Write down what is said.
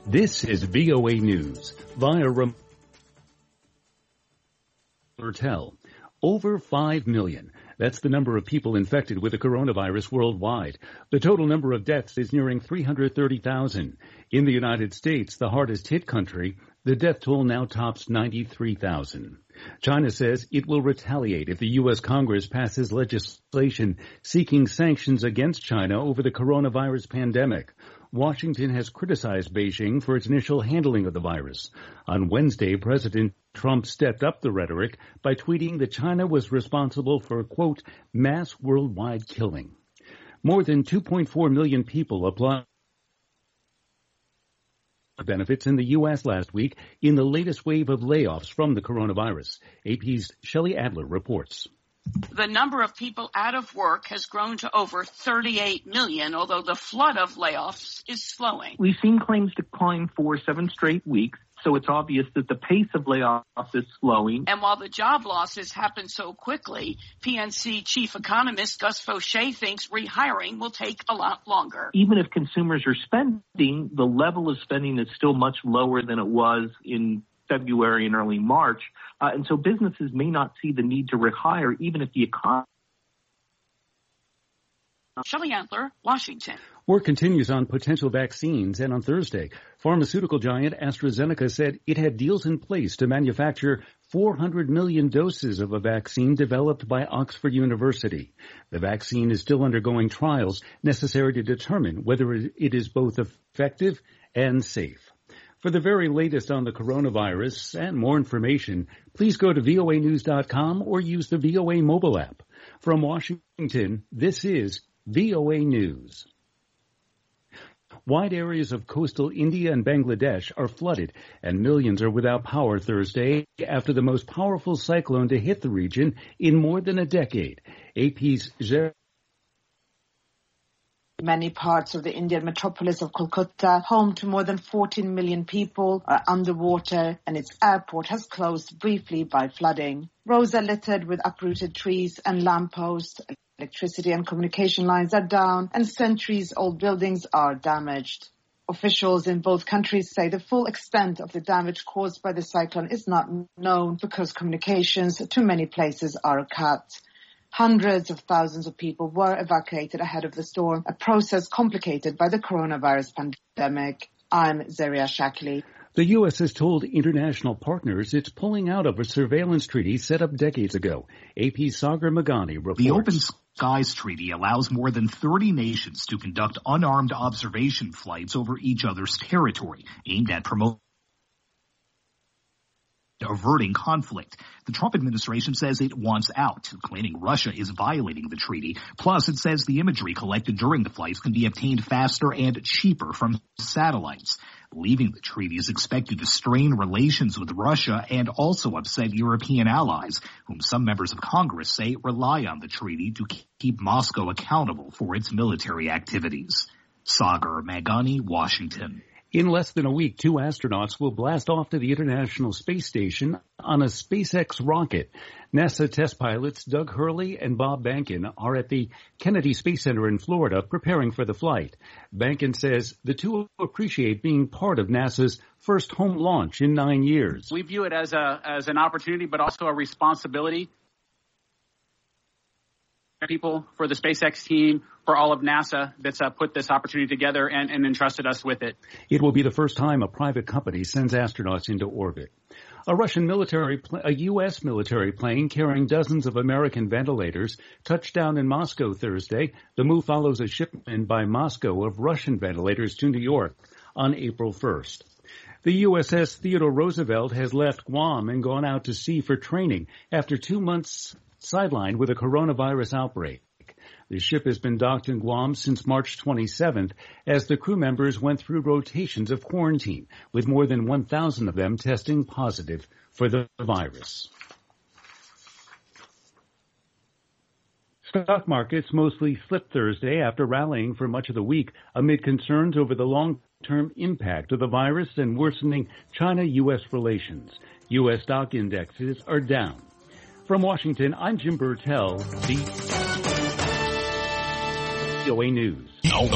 This is VOA News via remote tell. Over 5 million. That's the number of people infected with the coronavirus worldwide. The total number of deaths is nearing 330,000. In the United States, the hardest hit country, the death toll now tops 93,000. China says it will retaliate if the U.S. Congress passes legislation seeking sanctions against China over the coronavirus pandemic. Washington has criticized Beijing for its initial handling of the virus. On Wednesday, President Trump stepped up the rhetoric by tweeting that China was responsible for, quote, mass worldwide killing. More than 2.4 million people applied benefits in the U.S. last week in the latest wave of layoffs from the coronavirus. AP's Shelley Adler reports. The number of people out of work has grown to over 38 million, although the flood of layoffs is slowing. We've seen claims decline for 7 straight weeks, so it's obvious that the pace of layoffs is slowing. And while the job losses happen so quickly, PNC chief economist Gus Faucher thinks rehiring will take a lot longer. Even if consumers are spending, the level of spending is still much lower than it was in February and early March. And so businesses may not see the need to rehire even if the economy. Shelley Adler, Washington. Work continues on potential vaccines, and on Thursday, pharmaceutical giant AstraZeneca said it had deals in place to manufacture 400 million doses of a vaccine developed by Oxford University. The vaccine is still undergoing trials necessary to determine whether it is both effective and safe. For the very latest on the coronavirus and more information, please go to voanews.com or use the VOA mobile app. From Washington, this is VOA News. Wide areas of coastal India and Bangladesh are flooded, and millions are without power Thursday after the most powerful cyclone to hit the region in more than a decade. AP's Many parts of the Indian metropolis of Kolkata, home to more than 14 million people, are underwater, and its airport has closed briefly by flooding. Roads are littered with uprooted trees and lampposts. Electricity and communication lines are down, and centuries-old buildings are damaged. Officials in both countries say the full extent of the damage caused by the cyclone is not known because communications to many places are cut. Hundreds of thousands of people were evacuated ahead of the storm, a process complicated by the coronavirus pandemic. I'm Zaria Shakli. The U.S. has told international partners it's pulling out of a surveillance treaty set up decades ago. AP's Sagar Meghani reports. The Open Skies Treaty allows more than 30 nations to conduct unarmed observation flights over each other's territory, aimed at promoting averting conflict. The Trump administration says it wants out, claiming Russia is violating the treaty. Plus, it says the imagery collected during the flights can be obtained faster and cheaper from satellites. Leaving the treaty is expected to strain relations with Russia and also upset European allies, whom some members of Congress say rely on the treaty to keep Moscow accountable for its military activities. Sagar Meghani, Washington. In less than a week, 2 astronauts will blast off to the International Space Station on a SpaceX rocket. NASA test pilots Doug Hurley and Bob Behnken are at the Kennedy Space Center in Florida preparing for the flight. Behnken says the two appreciate being part of NASA's first home launch in 9 years. We view it as an opportunity, but also a responsibility. People, for the SpaceX team, for all of NASA that's put this opportunity together and entrusted us with it. It will be the first time a private company sends astronauts into orbit. A U.S. military plane carrying dozens of American ventilators touched down in Moscow Thursday. The move follows a shipment by Moscow of Russian ventilators to New York on April 1st. The USS Theodore Roosevelt has left Guam and gone out to sea for training after 2 months sidelined with a coronavirus outbreak. The ship has been docked in Guam since March 27th as the crew members went through rotations of quarantine, with more than 1,000 of them testing positive for the virus. Stock markets mostly slipped Thursday after rallying for much of the week amid concerns over the long-term impact of the virus and worsening China-U.S. relations. U.S. stock indexes are down. From Washington, I'm Jim Burtell, VOA News.